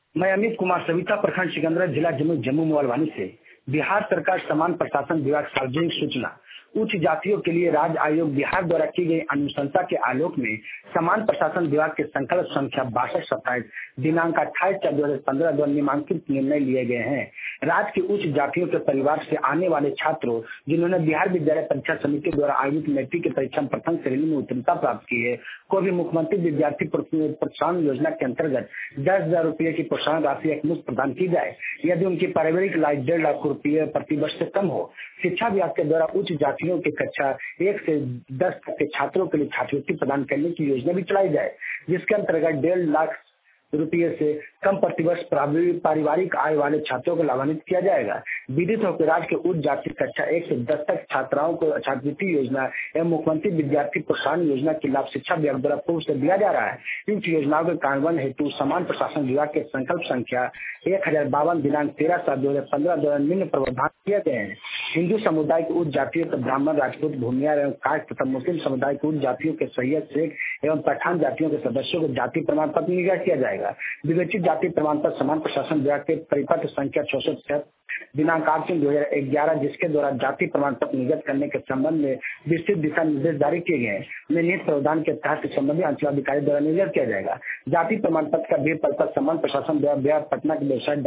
मैं अमित कुमार सविता प्रखंड सिकंदरा जिला जम्मू मोबाइल से। बिहार सरकार समान प्रशासन विभाग सार्वजनिक सूचना उच्च जातियों के लिए राज्य आयोग बिहार द्वारा की गई अनुशंसा के आलोक में समान प्रशासन विभाग के संकल्प संख्या 6227 दिनांक 28/4/2015 द्वारा निम्नलिखित निर्णय लिए गए हैं। राज्य के उच्च जातियों के परिवार से आने वाले छात्रों जिन्होंने बिहार विद्यालय परीक्षा समिति द्वारा आयोजित मैट्रिक की परीक्षा में प्रथम श्रेणी में उत्तीर्णता प्राप्त की है को भी मुख्यमंत्री विद्यार्थी प्रोत्साहन योजना के अंतर्गत 10,000 रुपये की प्रोत्साहन राशि एक मुश्त प्रदान की जाए यदि उनकी पारिवारिक लाभ 1.5 लाख रुपये प्रति वर्ष से कम हो। शिक्षा विभाग के द्वारा उच्च जातियों के कक्षा 1 से 10 तक के छात्रों के लिए छात्रवृत्ति प्रदान करने की योजना भी चलाई जाए जिसके अंतर्गत 1.5 लाख रुपये से कम प्रतिवर्ष पारिवारिक आय वाले छात्रों को लाभान्वित किया जाएगा। विदित होकर राज्य के उच्च जाति कक्षा 1 से 10 तक छात्राओं को छात्रवृत्ति योजना एवं मुख्यमंत्री विद्यार्थी प्रोत्साहन योजना के लाभ शिक्षा विभाग द्वारा पूर्व से दिया जा रहा है। इन योजनाओं के कार्यान्वयन हेतु समान प्रशासन विभाग के संकल्प संख्या 1052 दिनांक 13/7/2015 द्वारा निम्न प्रावधान किए गए हैं। हिंदू समुदाय के उच्च जातियों के ब्राह्मण, राजपूत, भूमियार एवं काट तथा मुस्लिम समुदाय के उच्च जातियों के सैयद, शेख एवं पठान जातियों के सदस्यों को जाति प्रमाण पत्र निर्गत किया जाएगा। विवेचित जाति प्रमाण पत्र समान प्रशासन विभाग के परिपत्र संख्या 64 दिनांक 8/3/2011 जिसके द्वारा जाति प्रमाण पत्र निर्गत करने के संबंध में विस्तृत दिशा निर्देश जारी किए गए हैं। निहित प्रावधान के तहत संबंधित अंचलाधिकारी द्वारा निर्गत किया जाएगा। जाति प्रमाण पत्र का भी परिपत्र समान प्रशासन विभाग पटना की वेबसाइट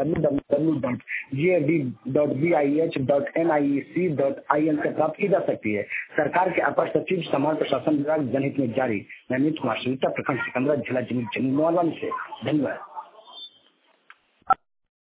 www.gad.bih.nic.in से प्राप्त की जा सकती है। सरकार के अपर सचिव समान प्रशासन विभाग जनहित में जारी। मैं अमित कुमार सविता प्रखंड सिकंदरा जिला जम्मू से। धन्यवाद।